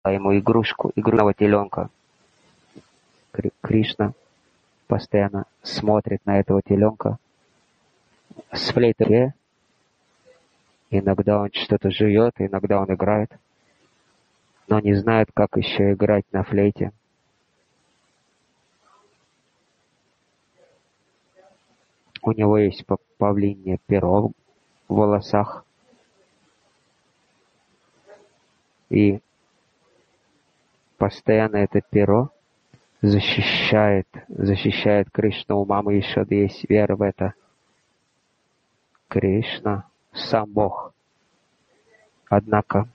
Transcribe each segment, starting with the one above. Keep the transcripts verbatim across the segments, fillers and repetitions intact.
ему игрушку, игрушного теленка. Кришна постоянно смотрит на этого теленка с флейтой. Иногда он что-то жует, иногда он играет, но не знает, как еще играть на флейте. У него есть павлинье перо в волосах. И постоянно это перо защищает, защищает Кришну. У мамы Яшоды есть вера в это. Кришна сам Бог. Однако,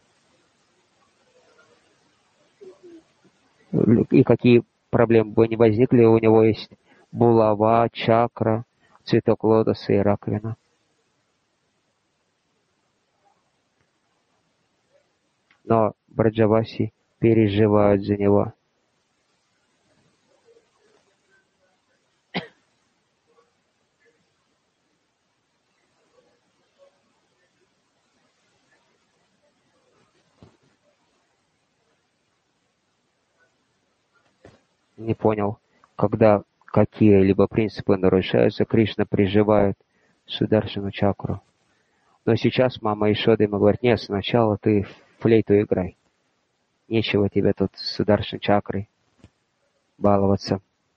и какие проблемы бы ни возникли, у него есть булава, чакра, цветок лотоса и раковина. Но браджаваси переживают за него. Не понял, когда какие-либо принципы нарушаются, Кришна приживает Сударшану чакру. Но сейчас мама Яшода ему говорит: нет, сначала ты флейту играй. Нечего тебе тут с Сударшан чакрой баловаться.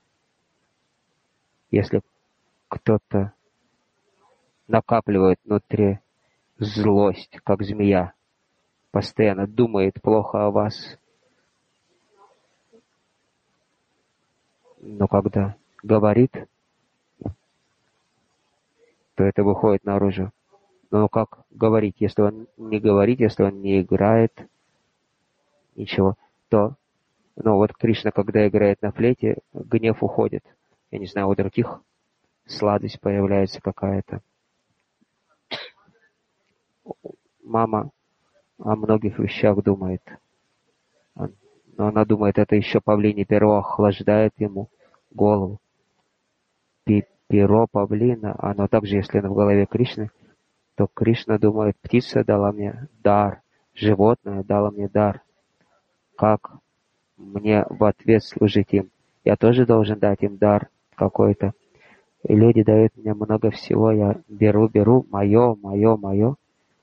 Если кто-то накапливает внутри злость, как змея, постоянно думает плохо о вас, но когда говорит, то это выходит наружу. Но как говорить, если он не говорит, если он не играет ничего, то, ну вот Кришна, когда играет на флейте, гнев уходит. Я не знаю, у других сладость появляется какая-то. Мама о многих вещах думает. Но она думает, это еще павлине перо охлаждает ему голову. Перо павлина, оно также, если оно в голове Кришны, то Кришна думает: птица дала мне дар, животное дало мне дар. Как мне в ответ служить им? Я тоже должен дать им дар какой-то. И люди дают мне много всего, я беру, беру, мое, мое, мое.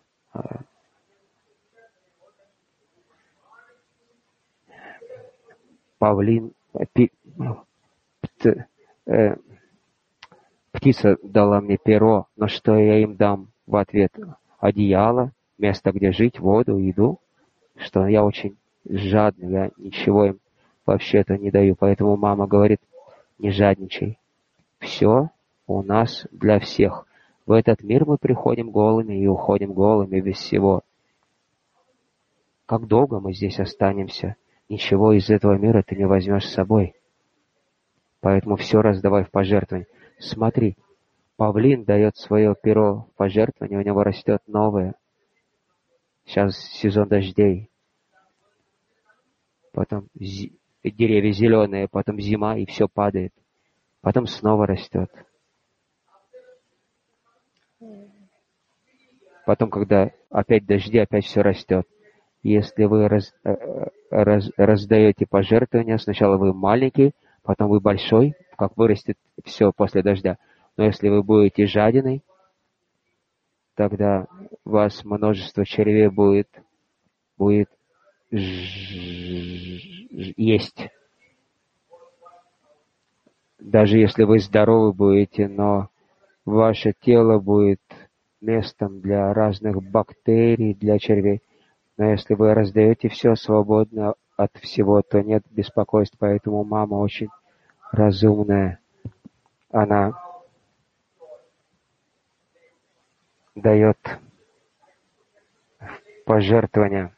Павлин, пи, п, э, птица дала мне перо, но что я им дам в ответ? Одеяло, место, где жить, воду, еду. Что я очень жадный, я ничего им вообще-то не даю. Поэтому мама говорит: не жадничай. Все у нас для всех. В этот мир мы приходим голыми и уходим голыми без всего. Как долго мы здесь останемся? Ничего из этого мира ты не возьмешь с собой. Поэтому все раздавай в пожертвование. Смотри, павлин дает свое перо в пожертвование, у него растет новое. Сейчас сезон дождей. Потом зи- деревья зеленые, потом зима, и все падает. Потом снова растет. Потом, когда опять дожди, опять все растет. Если вы раз, раз, раздаете пожертвования, сначала вы маленький, потом вы большой, как вырастет все после дождя. Но если вы будете жадиной, тогда у вас множество червей будет, будет есть. Даже если вы здоровы будете, но ваше тело будет местом для разных бактерий, для червей. Но если вы раздаете все свободно от всего, то нет беспокойств. Поэтому мама очень разумная. Она дает пожертвования.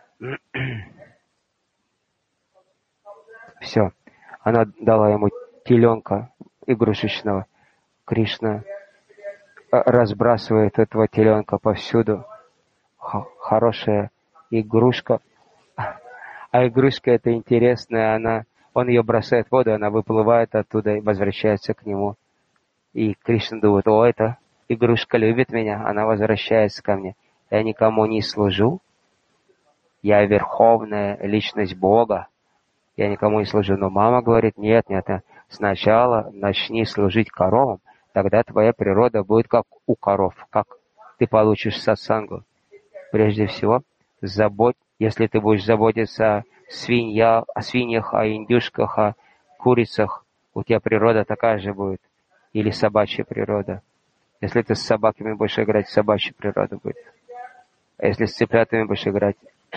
Все. Она дала ему теленка игрушечного. Кришна разбрасывает этого теленка повсюду. Х- хорошая игрушка. А игрушка эта интересная, она, он ее бросает в воду, она выплывает оттуда и возвращается к нему. И Кришна думает: о, эта игрушка любит меня, она возвращается ко мне. Я никому не служу, я верховная личность Бога, я никому не служу. Но мама говорит, нет, нет, сначала начни служить коровам, тогда твоя природа будет как у коров, как ты получишь сатсангу. Прежде всего, забудь, если ты будешь заботиться о, свинья, о свиньях, о индюшках, о курицах, у тебя природа такая же будет. Или собачья природа. Если ты с собаками будешь играть, собачья природа будет. А если с цыплятами будешь играть,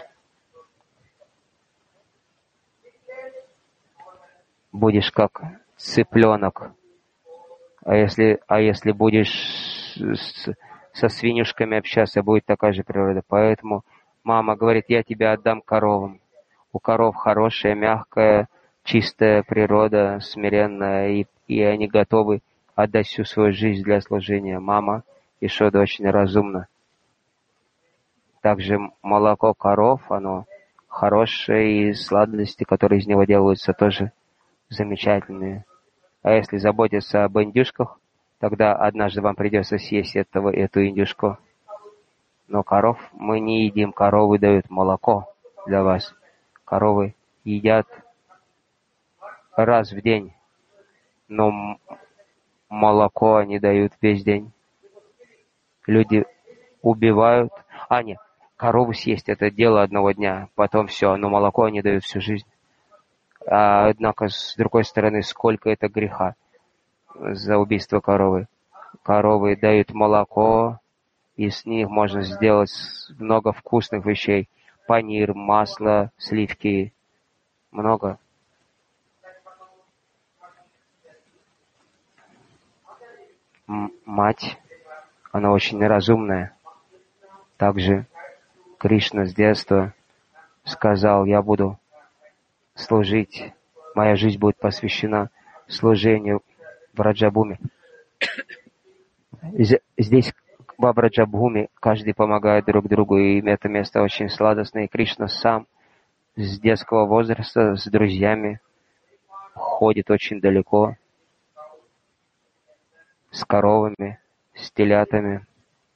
будешь как цыпленок. А если, а если будешь с, со свинюшками общаться, будет такая же природа. Поэтому мама говорит, я тебя отдам коровам. У коров хорошая, мягкая, чистая природа, смиренная, и, и они готовы отдать всю свою жизнь для служения. Мама Ишода очень разумна. Также молоко коров, оно хорошее, и сладости, которые из него делаются, тоже замечательные. А если заботиться об индюшках, тогда однажды вам придется съесть этого, эту индюшку. Но коров мы не едим. Коровы дают молоко для вас. Коровы едят раз в день, но молоко они дают весь день. Люди убивают. А, нет, корову съесть — это дело одного дня, потом все, но молоко они дают всю жизнь. А, однако, с другой стороны, сколько это греха за убийство коровы. Коровы дают молоко, и с них можно сделать много вкусных вещей. Панир, масло, сливки, много. М- мать, она очень разумная. Также Кришна с детства сказал, я буду служить, моя жизнь будет посвящена служению в Раджабхуми. Здесь, в Раджабхуми, каждый помогает друг другу, и это место очень сладостное. И Кришна сам с детского возраста с друзьями ходит очень далеко, с коровами, с телятами,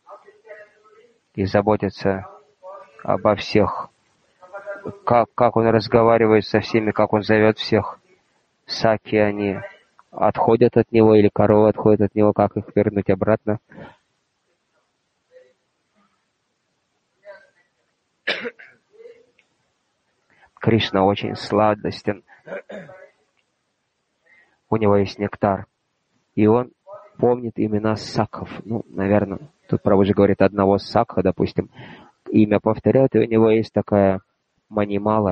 и заботится обо всех. Как, как он разговаривает со всеми, как он зовет всех. Саки, они отходят от него, или коровы отходят от него, как их вернуть обратно. Кришна очень сладостен. У него есть нектар. И он помнит имена сакхов. Ну, наверное, тут Прабхуджи говорит одного сакха, допустим. Имя повторяет, и у него есть такая манимала.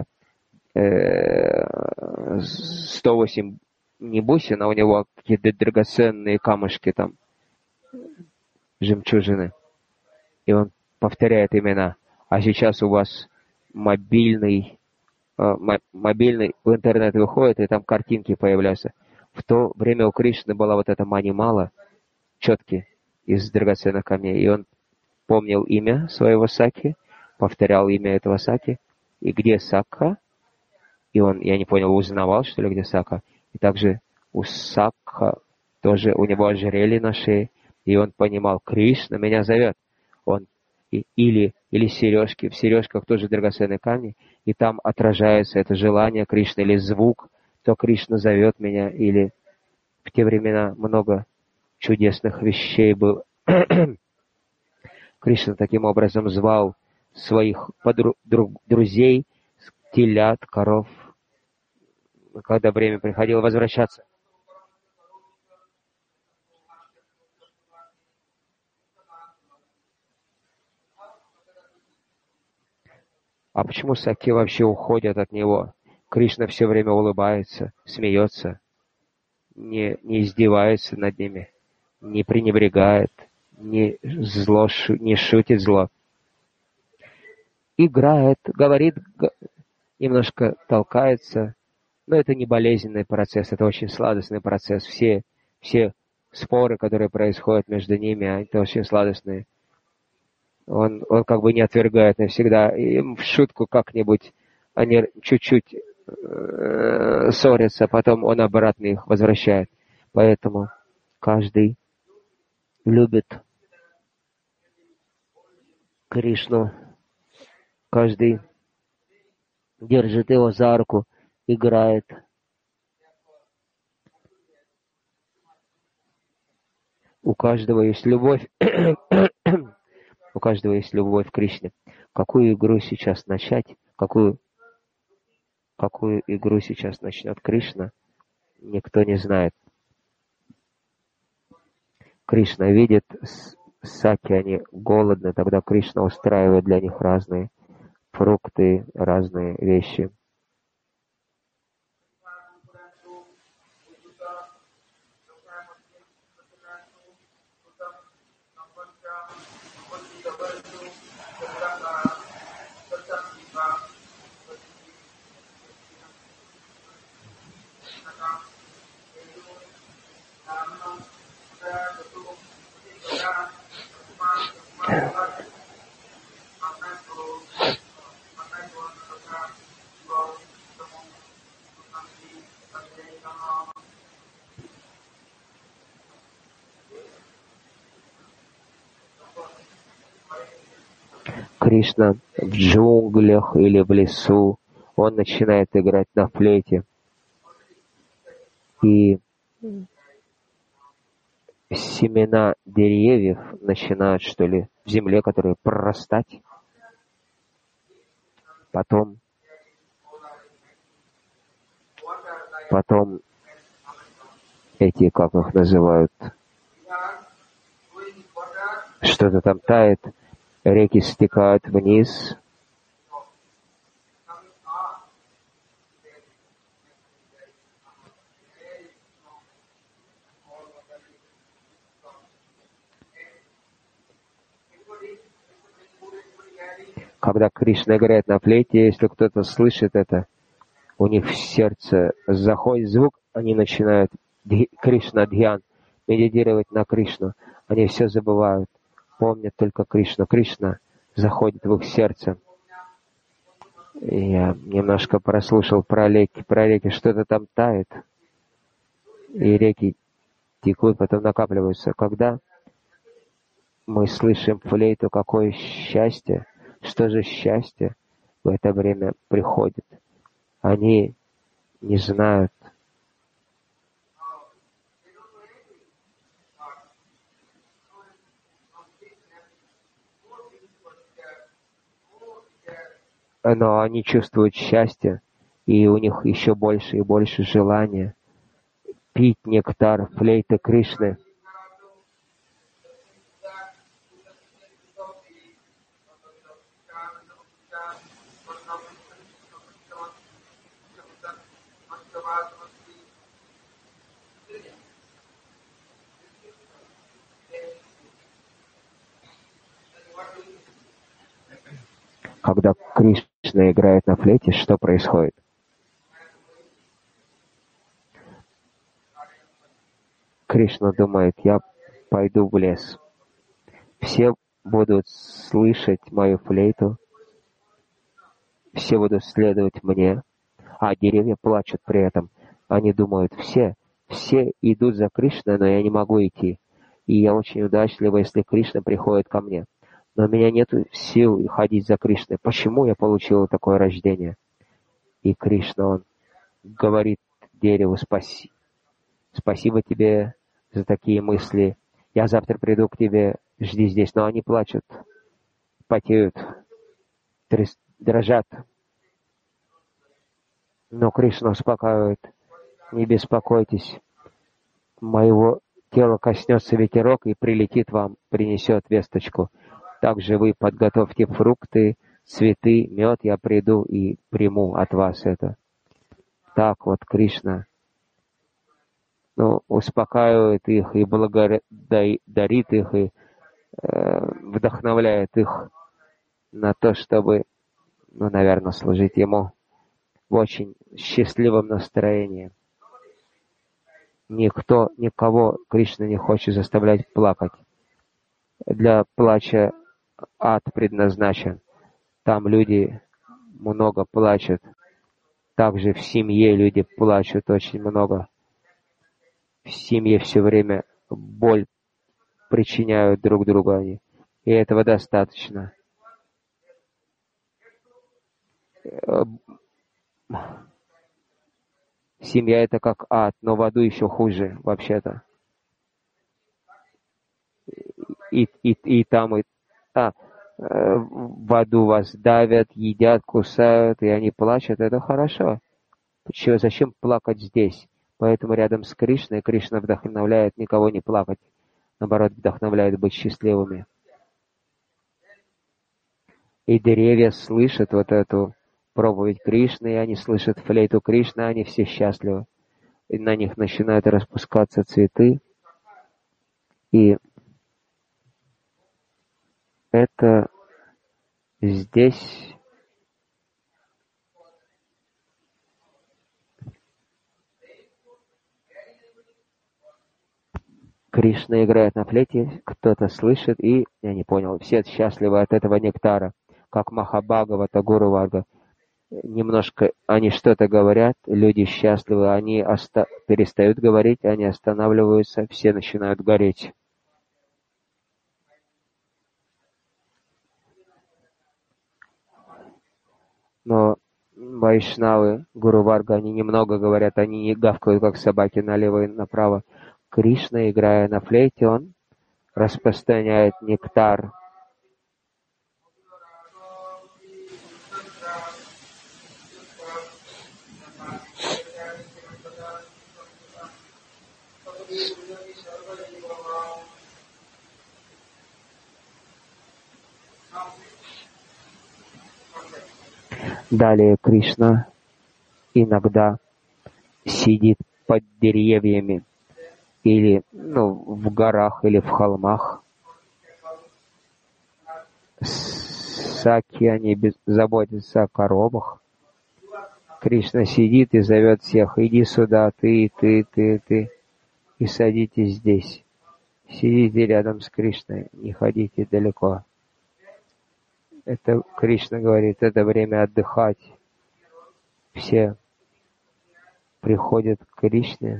сто восемь не бусин, а у него какие-то драгоценные камушки там, жемчужины. И он повторяет имена. А сейчас у вас мобильный, мобильный в интернет выходит, и там картинки появляются. В то время у Кришны была вот эта манимала, четки из драгоценных камней. И он помнил имя своего саки, повторял имя этого саки, и где сакха, и он, я не понял, узнавал, что ли, где сакха. И также у сакха тоже, у него ожерелье на шее, и он понимал, Кришна меня зовет. Он и, или, или сережки, в сережках тоже драгоценные камни, и там отражается это желание Кришны, или звук, то Кришна зовет меня, или в те времена много чудесных вещей было. Кришна таким образом звал своих подру- друг- друзей, телят, коров, когда время приходило возвращаться. А почему саки вообще уходят от него? Кришна все время улыбается, смеется, не, не издевается над ними, не пренебрегает, не, зло, не шутит зло. Играет, говорит, немножко толкается, но это не болезненный процесс, это очень сладостный процесс. Все, все споры, которые происходят между ними, это очень сладостные. Он, он как бы не отвергает навсегда. И в шутку как-нибудь они чуть-чуть э, ссорятся, а потом он обратно их возвращает. Поэтому каждый любит Кришну, каждый держит его за руку, играет. У каждого есть любовь. У каждого есть любовь к Кришне. Какую игру сейчас начать? Какую, какую игру сейчас начнет Кришна? Никто не знает. Кришна видит саки, они голодны, тогда Кришна устраивает для них разные фрукты, разные вещи. Кришна в джунглях или в лесу, он начинает играть на флейте. И семена деревьев начинают, что ли, в земле, которые прорастать. Потом, потом эти, как их называют, что-то там тает, реки стекают вниз. Когда Кришна играет на флейте, если кто-то слышит это, у них в сердце заходит звук, они начинают Кришна Дхьян, медитировать на Кришну. Они все забывают, помнят только Кришну. Кришна заходит в их сердце. И я немножко прослушал про реки, про реки, что-то там тает, и реки текут, потом накапливаются. Когда мы слышим флейту, какое счастье, что же счастье в это время приходит. Они не знают. Но они чувствуют счастье, и у них еще больше и больше желания пить нектар флейты Кришны. Когда Кришна играет на флейте, что происходит? Кришна думает, я пойду в лес. Все будут слышать мою флейту, все будут следовать мне, а деревья плачут при этом. Они думают, все, все идут за Кришной, но я не могу идти. И я очень удачлива, если Кришна приходит ко мне. Но у меня нет сил ходить за Кришной. Почему я получил такое рождение? И Кришна, он говорит дереву, спаси, спасибо тебе за такие мысли. Я завтра приду к тебе, жди здесь. Но они плачут, потеют, дрожат. Но Кришна успокаивает. Не беспокойтесь. Моего тела коснется ветерок и прилетит вам, принесет весточку. Также вы подготовьте фрукты, цветы, мед, я приду и приму от вас это. Так вот Кришна, ну, успокаивает их и благодарит их, и э, вдохновляет их на то, чтобы, ну, наверное, служить Ему в очень счастливом настроении. Никто, никого Кришна не хочет заставлять плакать. Для плача ад предназначен. Там люди много плачут. Также в семье люди плачут очень много. В семье все время боль причиняют друг другу они. И этого достаточно. семья это как ад, но в аду еще хуже, вообще-то. И, и, и там, и а, в аду вас давят, едят, кусают, и они плачут, это хорошо. Почему, зачем плакать здесь? Поэтому рядом с Кришной, Кришна вдохновляет никого не плакать, наоборот, вдохновляет быть счастливыми. И деревья слышат вот эту проповедь Кришны, и они слышат флейту Кришны, они все счастливы. И на них начинают распускаться цветы. И это здесь Кришна играет на флейте, кто-то слышит, и, я не понял, все счастливы от этого нектара, как Махабхагавата, Гуру Варга. Немножко они что-то говорят, люди счастливы, они оста- перестают говорить, они останавливаются, все начинают гореть. Но вайшнавы, Гуру Варга, они немного говорят, они не гавкают, как собаки, налево и направо. Кришна, играя на флейте, он распространяет нектар. Далее Кришна иногда сидит под деревьями или ну, в горах или в холмах. Саки, они без... заботятся о коровах. Кришна сидит и зовет всех: иди сюда, ты, ты, ты, ты, и садитесь здесь. Сидите рядом с Кришной, не ходите далеко. Это Кришна говорит, это время отдыхать. Все приходят к Кришне,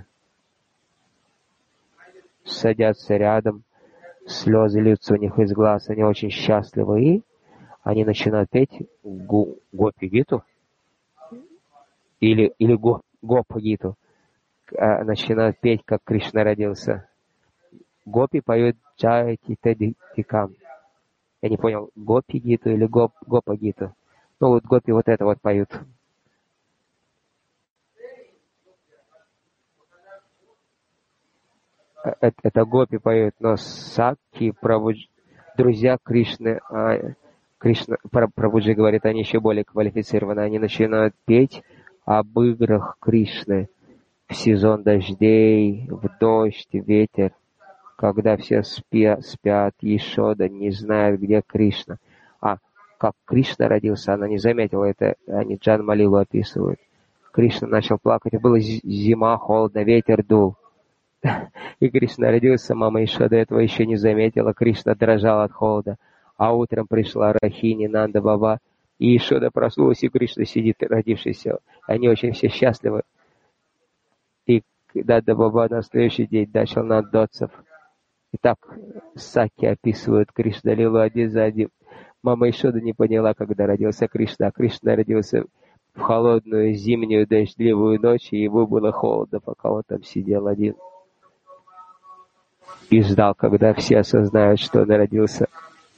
садятся рядом, слезы льются у них из глаз, они очень счастливы, и они начинают петь гу, Гопи-гиту или, или го, Гопа-гиту, а, начинают петь, как Кришна родился. Гопи поют Джайти Тедикам. Я не понял, Гопи-гиту или гоп, Гопа-гиту. Ну вот Гопи вот это вот поют. Это, это Гопи поют, но Сакти, Прабудж... друзья Кришны, а, Кришна, Прабуджи говорит, они еще более квалифицированы. Они начинают петь об играх Кришны в сезон дождей, в дождь, ветер, когда все спя, спят, Ешода не знает, где Кришна. А как Кришна родился, она не заметила это, они Джан Малилу описывают. Кришна начал плакать, была зима, холодно, ветер дул. И Кришна родился, мама Ешода этого еще не заметила, Кришна дрожал от холода. А утром пришла Рахини, Нанда Баба, и Ешода проснулась, и Кришна сидит, родившийся. Они очень все счастливы. И Нанда Баба на следующий день начал надоцев. Итак, Саки описывают Кришна Лилу один за одним. Мама Ешода не поняла, когда родился Кришна, а Кришна родился в холодную зимнюю дождливую ночь, и ему было холодно, пока он там сидел один. И ждал, когда все осознают, что он родился.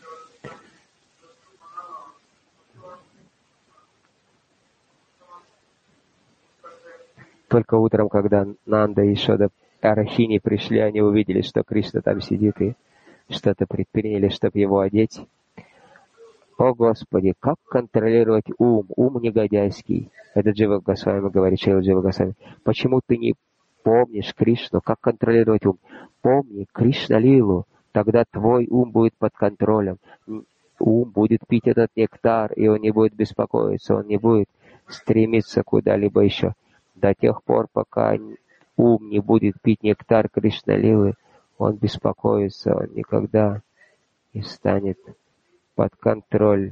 Только утром, когда Нанда и Ешода Арахини пришли, они увидели, что Кришна там сидит, и что-то предприняли, чтобы его одеть. О Господи, как контролировать ум? Ум негодяйский. Это Джива Госвами говорит, Шрила Джива Госвами. Почему ты не помнишь Кришну? Как контролировать ум? Помни Кришна Лилу, тогда твой ум будет под контролем. Ум будет пить этот нектар, и он не будет беспокоиться, он не будет стремиться куда-либо еще. До тех пор, пока ум не будет пить нектар Кришна Лилы, он беспокоится, он никогда не станет под контроль.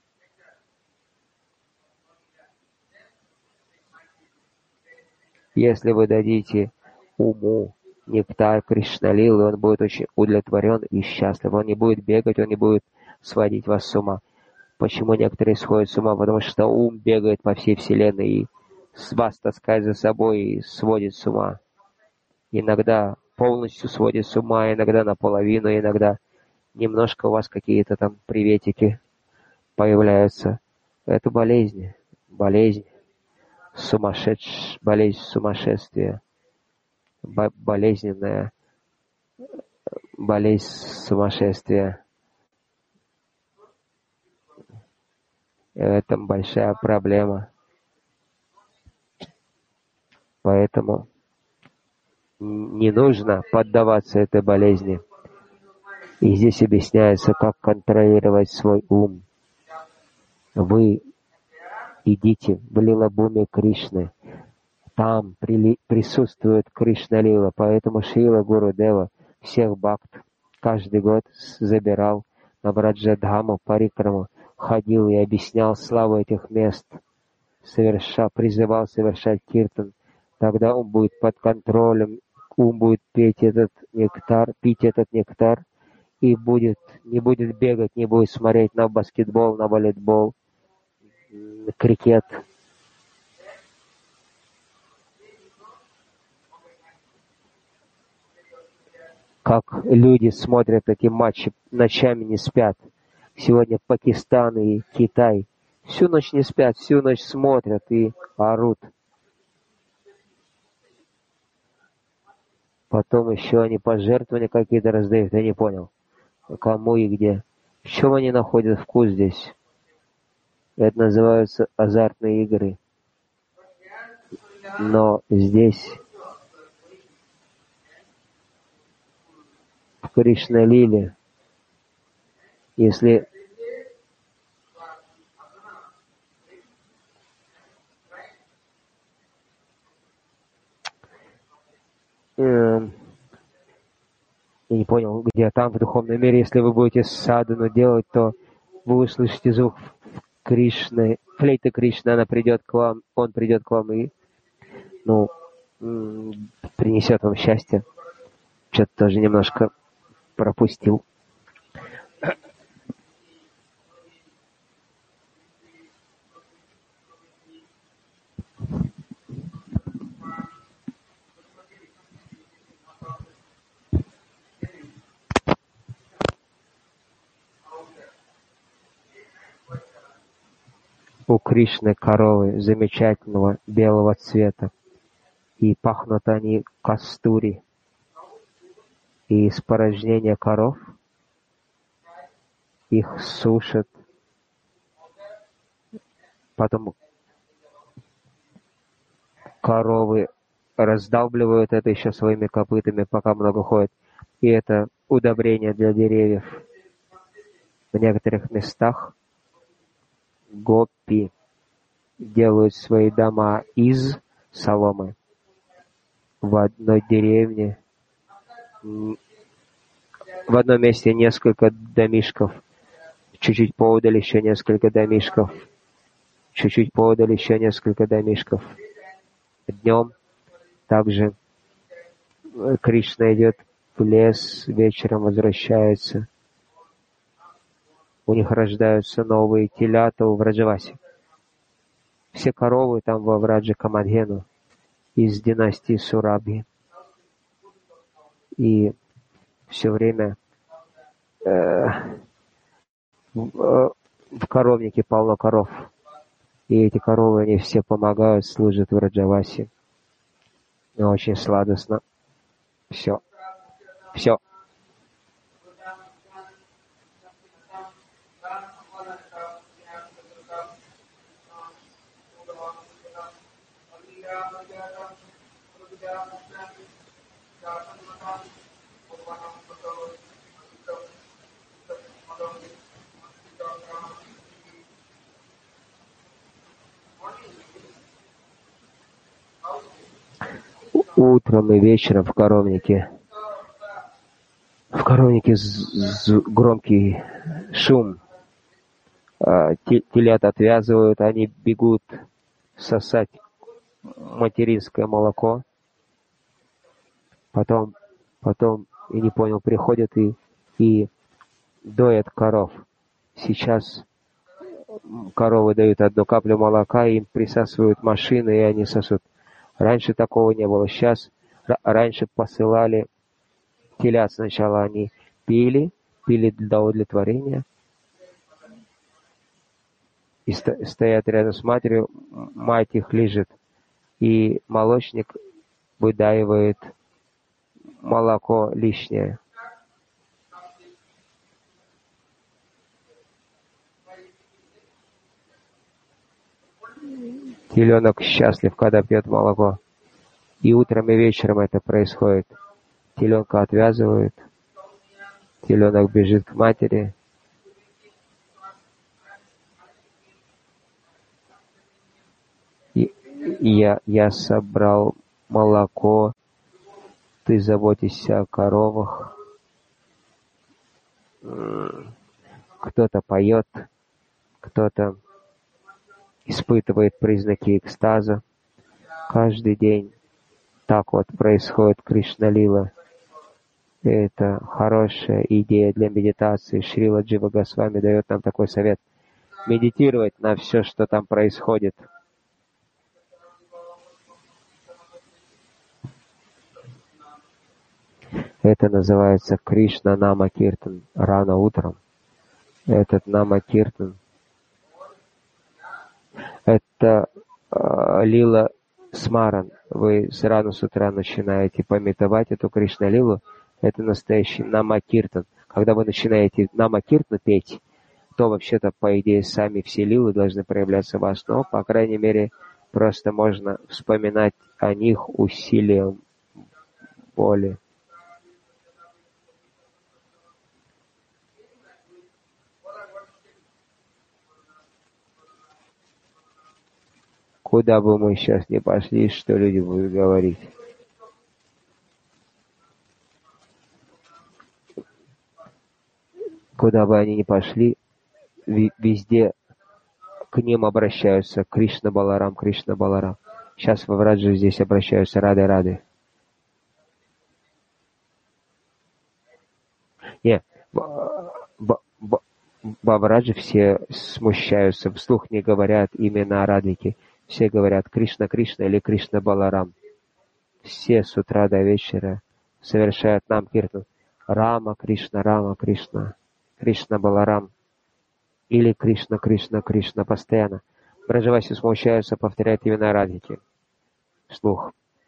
Если вы дадите уму нектар Кришна Лилы, он будет очень удовлетворен и счастлив. Он не будет бегать, он не будет сводить вас с ума. Почему некоторые сходят с ума? Потому что ум бегает по всей вселенной и вас таскает за собой и сводит с ума. Иногда полностью сводит с ума, иногда наполовину, иногда немножко у вас какие-то там приветики появляются. Это болезнь, болезнь, сумасшедшая, болезнь сумасшествия, бо- болезненная болезнь сумасшествия. В этом большая проблема. Поэтому не нужно поддаваться этой болезни. И здесь объясняется, как контролировать свой ум. Вы идите в Лилабуме Кришны. Там прили- присутствует Кришна-лила, поэтому Шрила Гурудева всех бхакт каждый год забирал на Браджадхаму Парикраму, ходил и объяснял славу этих мест, соверша, призывал совершать киртан. Тогда он будет под контролем, ум будет петь этот нектар, пить этот нектар, и будет, не будет бегать, не будет смотреть на баскетбол, на волейбол, на крикет. Как люди смотрят эти матчи, ночами не спят. Сегодня Пакистан и Китай всю ночь не спят, всю ночь смотрят и орут. Потом еще они пожертвования какие-то раздают, я не понял, кому и где. В чем они находят вкус здесь? Это называются азартные игры. Но здесь, в Кришна-лиле, если э, я не понял, где там, в духовном мире, если вы будете садхану делать, то вы услышите звук Кришны, флейты Кришны, она придет к вам, он придет к вам и, ну, принесет вам счастье. Что-то тоже немножко пропустил. У Кришны коровы замечательного белого цвета, и пахнут они кастури. И из порожнения коров их сушат, потом коровы раздалбливают это еще своими копытами, пока много ходят. И это удобрение для деревьев. В некоторых местах гопи делают свои дома из соломы. В одной деревне, в одном месте несколько домишков, чуть-чуть поодаль еще несколько домишков, чуть-чуть поодаль еще несколько домишков. Днем также Кришна идет в лес, вечером возвращается. У них рождаются новые телята в Враджавасе. Все коровы там во Враджа Камадхену из династии Сурабхи. И все время э, в, в коровнике полно коров. И эти коровы, они все помогают, служат в Враджавасе. И очень сладостно. Все. Все. Утром и вечером в коровнике. В коровнике громкий шум. Телят отвязывают, они бегут сосать материнское молоко. Потом, потом, я не понял, приходят и, и доят коров. Сейчас коровы дают одну каплю молока, им присасывают машины, и они сосут. Раньше такого не было. Сейчас, раньше посылали телят. Сначала они пили, пили для удовлетворения, и стоят рядом с матерью, мать их лежит, и молочник выдаивает молоко лишнее. Теленок счастлив, когда пьет молоко. И утром, и вечером это происходит. Теленка отвязывают, теленок бежит к матери. И, и я, я собрал молоко, ты заботишься о коровах. Кто-то поет, кто-то испытывает признаки экстаза. Каждый день так вот происходит Кришна-лила. Это хорошая идея для медитации. Шрила Джива Госвами дает нам такой совет. Медитировать на все, что там происходит. Это называется Кришна Нама Киртан. Рано утром. Этот Нама Киртан. Это э, лила смаран. Вы рано с утра начинаете пометовать эту Кришна-лилу. Это настоящий Нама Киртан. Когда вы начинаете Нама Киртан петь, то вообще-то, по идее, сами все лилы должны проявляться в вас. Но, по крайней мере, просто можно вспоминать о них усилием воли. Куда бы мы сейчас не пошли, что люди будут говорить? Куда бы они ни пошли, везде к ним обращаются Кришна Баларам, Кришна Баларам. Сейчас во Враджи здесь обращаются Рады Рады. Не, во Враджи все смущаются, вслух не говорят имена Радхики. Все говорят Кришна Кришна или Кришна Баларам. Все с утра до вечера совершают нам киртан. Рама Кришна, Рама Кришна, Кришна Баларам. Или Кришна, Кришна, Кришна постоянно. Браджаваси смущаются, повторяют имена Радхики. Вслух.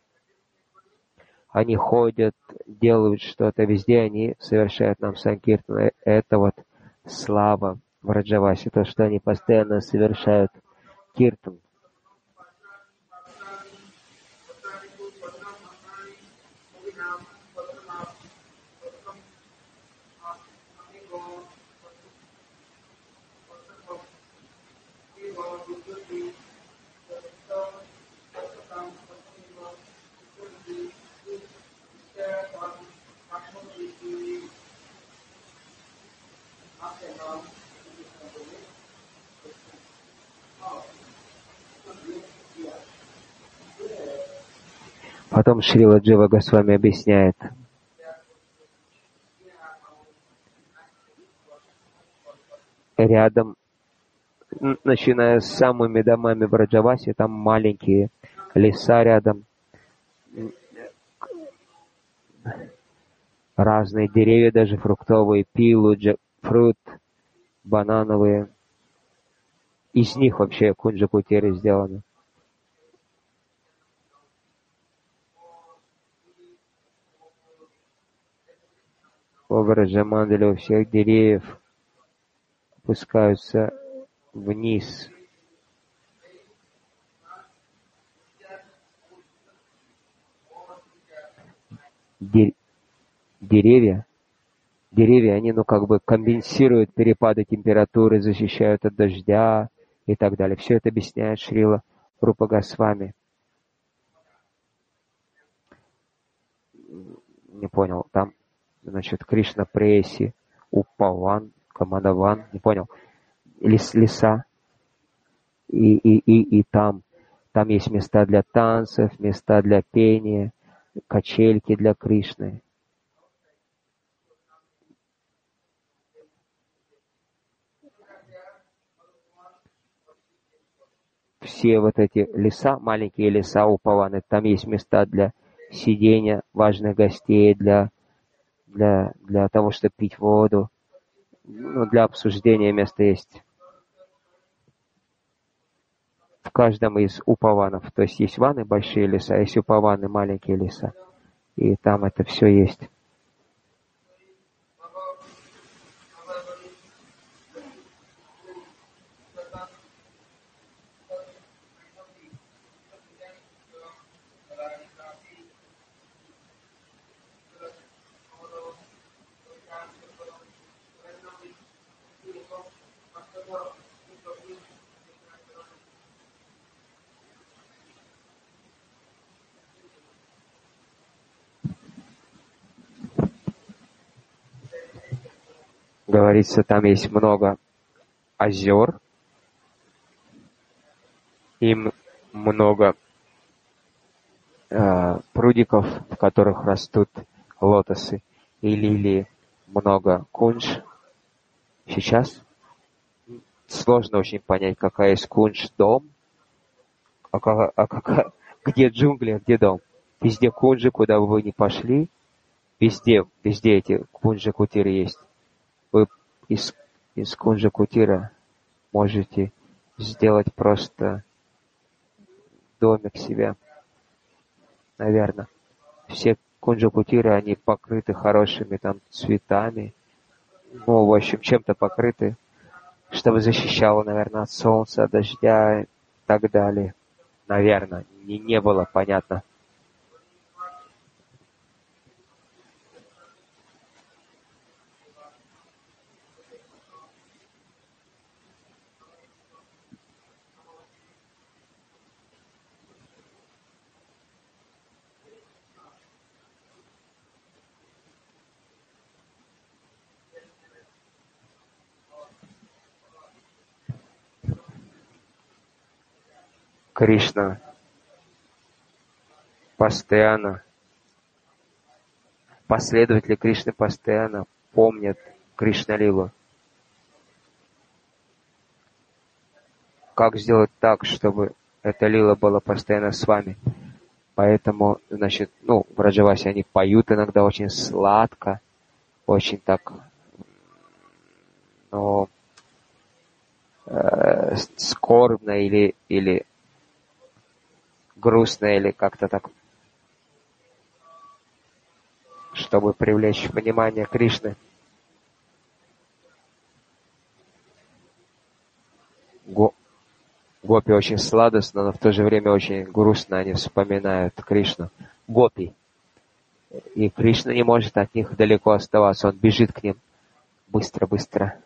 Они ходят, делают что-то, везде они совершают нам санкиртан. Это вот слава Браджаваси, то, что они постоянно совершают киртан. Потом Шрила Джива Госвами объясняет. Рядом, начиная с самыми домами Браджаваси, там маленькие леса рядом, разные деревья, даже фруктовые, пилу, фрукт, банановые. Из них вообще кунджа-кутери сделаны. У Браджамандали у всех деревьев опускаются вниз. Дер- деревья, деревья, они, ну, как бы компенсируют перепады температуры, защищают от дождя и так далее. Все это объясняет Шрила Рупа Госвами. Не понял, там, значит, Кришна Преси, Упаван, Камадаван, не понял, Лес, леса, и, и, и, и там, там есть места для танцев, места для пения, качельки для Кришны. все вот эти леса, маленькие леса Упаваны, там есть места для сидения важных гостей, для, для, для того, чтобы пить воду, ну, для обсуждения место есть. В каждом из Упаванов, то есть есть ваны большие леса, есть Упаваны маленькие леса, и там это все есть. Говорится, там есть много озер и много э, прудиков, в которых растут лотосы и лилии, много кунж. Сейчас сложно очень понять, какая есть кунж дом, а, как, а как, где джунгли, а где дом. Везде кунжи, куда бы вы ни пошли, везде, везде эти кунжи-кутиры есть. Вы из, из кунжи-кутира можете сделать просто домик себе, наверное. Все кунжи-кутиры, они покрыты хорошими там цветами, ну, в общем, чем-то покрыты, чтобы защищало, наверное, от солнца, от дождя и так далее. Наверное, не, не было понятно. Кришна постоянно, последователи Кришны постоянно помнят Кришна-лилу. Как сделать так, чтобы эта лила была постоянно с вами? Поэтому, значит, ну, в Раджавасе они поют иногда очень сладко, очень так, ну, э, скорбно или, или грустно, или как-то так, чтобы привлечь внимание Кришны. Го, гопи очень сладостно, но в то же время очень грустно они вспоминают Кришну. Гопи. И Кришна не может от них далеко оставаться, он бежит к ним быстро-быстро.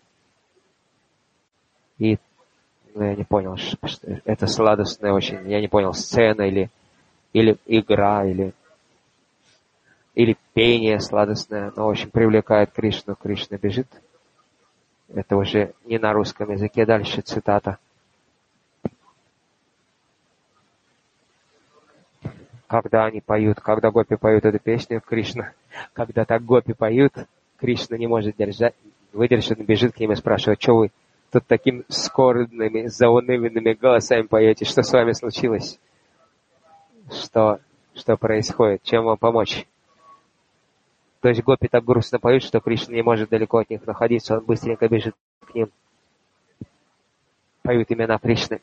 И, ну, я не понял, что это сладостная очень, я не понял, сцена или, или игра, или, или пение сладостное, но очень привлекает Кришну. Кришна бежит. Это уже не на русском языке. Дальше цитата. Когда они поют, когда гопи поют эту песню, Кришна, когда так гопи поют, Кришна не может держать, выдержать, он бежит к ним и спрашивает, что вы тут такими скорбными, заунывными голосами поете, что с вами случилось? Что, что происходит? Чем вам помочь? То есть гопи так грустно поют, что Кришна не может далеко от них находиться, он быстренько бежит к ним. Поют имена Кришны.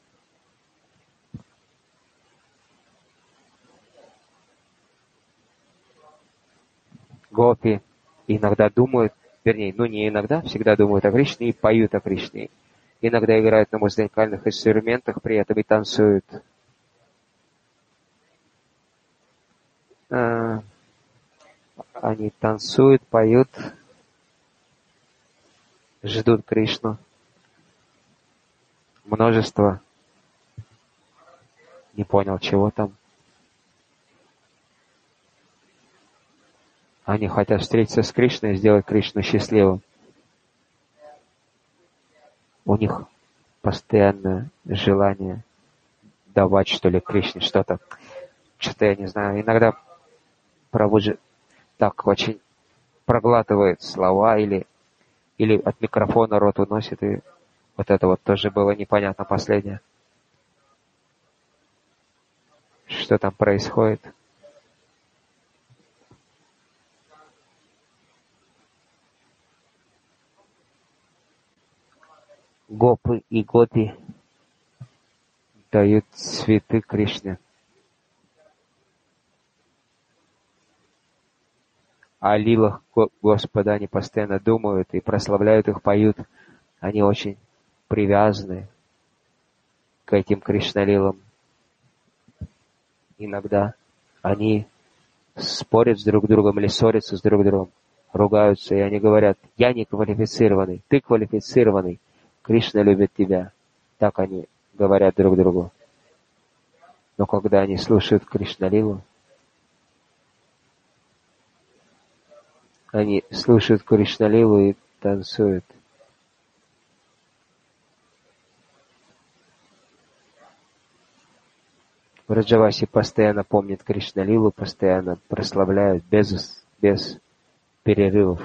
Гопи иногда думают, вернее, ну не иногда, всегда думают о Кришне и поют о Кришне. Иногда играют на музыкальных инструментах, при этом и танцуют. А, они танцуют, поют, ждут Кришну. Множество. Не понял, чего там. Они хотят встретиться с Кришной и сделать Кришну счастливым. У них постоянное желание давать, что ли, Кришне что-то. Что-то, я не знаю, иногда Прабхуджи так очень проглатывает слова или, или от микрофона рот уносит, и вот это вот тоже было непонятно последнее. что там происходит. Гопы и гопи дают цветы Кришне. О лилах Господа они постоянно думают и прославляют их, поют. Они очень привязаны к этим Кришналилам. Иногда они спорят с друг другом или ссорятся с друг другом, ругаются, и они говорят: я не квалифицированный, ты квалифицированный, Кришна любит тебя. Так они говорят друг другу. Но когда они слушают Кришналилу, они слушают Кришналилу и танцуют. Враджаваси постоянно помнит Кришналилу, постоянно прославляют без, без перерывов.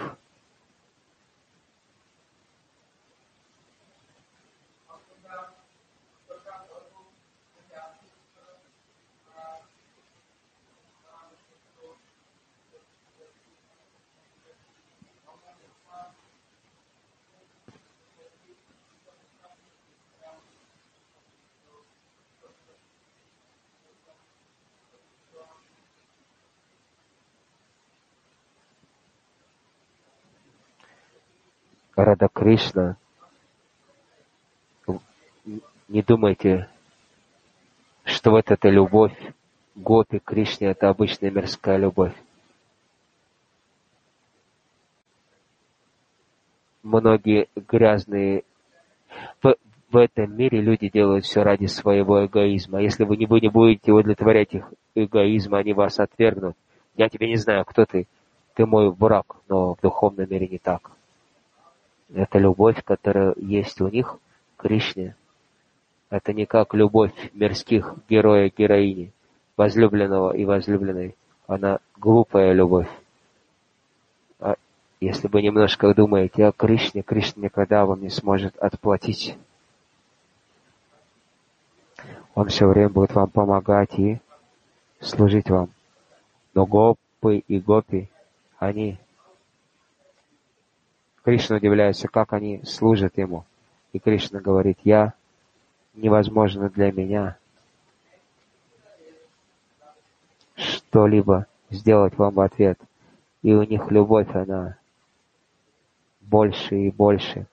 Рада Кришна, не думайте, что вот эта любовь Гопи к Кришне — это обычная мирская любовь. Многие грязные... В, в этом мире люди делают все ради своего эгоизма. Если вы не, вы не будете удовлетворять их эгоизм, они вас отвергнут. Я тебя не знаю, кто ты. Ты мой враг, но в духовном мире не так. Это любовь, которая есть у них к Кришне. Это не как любовь мирских героя и героини, возлюбленного и возлюбленной. Она глупая любовь. А если вы немножко думаете о Кришне, Кришна никогда вам не сможет отплатить. Он все время будет вам помогать и служить вам. Но гопы и гопи, они... Кришна удивляется, как они служат ему. И Кришна говорит: я невозможно для меня что-либо сделать вам в ответ. И у них любовь, она больше и больше.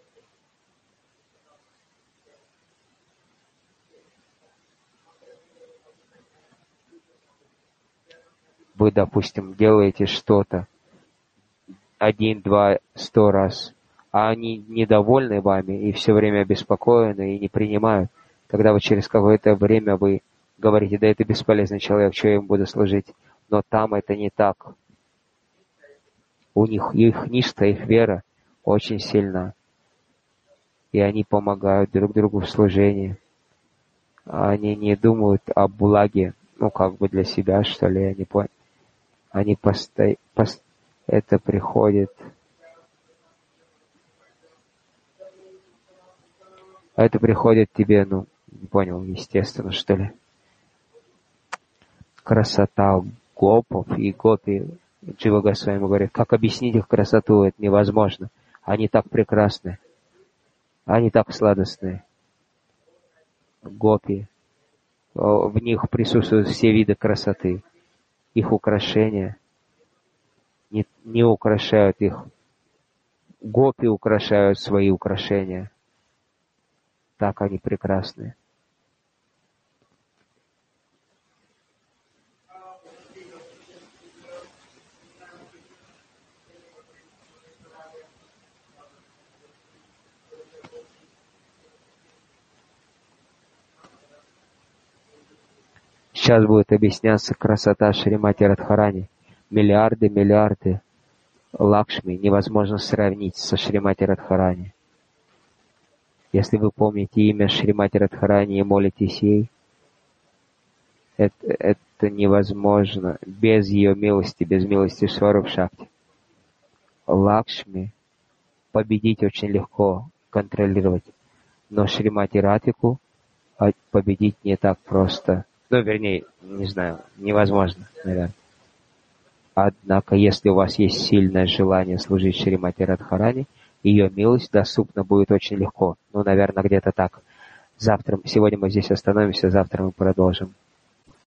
Вы, допустим, делаете что-то один, два, сто раз, а они недовольны вами и все время обеспокоены и не принимают. Тогда вы через какое-то время вы говорите: да это бесполезный человек, что я ему буду служить. Но там это не так. У них их ништа, их вера очень сильна. И они помогают друг другу в служении. Они не думают о благе, ну как бы для себя, что ли, я не понял. Они постоянно... Пост... Это приходит... А это приходит тебе, ну, не понял, естественно, что ли. Красота гопов и гопи. Джива Госвами говорит, как объяснить их красоту, это невозможно. Они так прекрасны. Они так сладостные. Гопи. В них присутствуют все виды красоты. Их украшения не, не украшают их. Гопи украшают свои украшения. Так они прекрасны. Сейчас будет объясняться красота Шримати Радхарани. Миллиарды, миллиарды Лакшми невозможно сравнить со Шримати Радхарани. Если вы помните имя Шримати Радхарани и молитесь ей, это, это невозможно без ее милости, без милости Сваруб Шакти. Лакшми победить очень легко, контролировать, но Шримати Радхику победить не так просто. Ну, вернее, не знаю, невозможно, наверное. Однако, если у вас есть сильное желание служить Шримати Радхарани, ее милость доступна будет очень легко. Ну, наверное, где-то так. Завтра, сегодня мы здесь остановимся, завтра мы продолжим.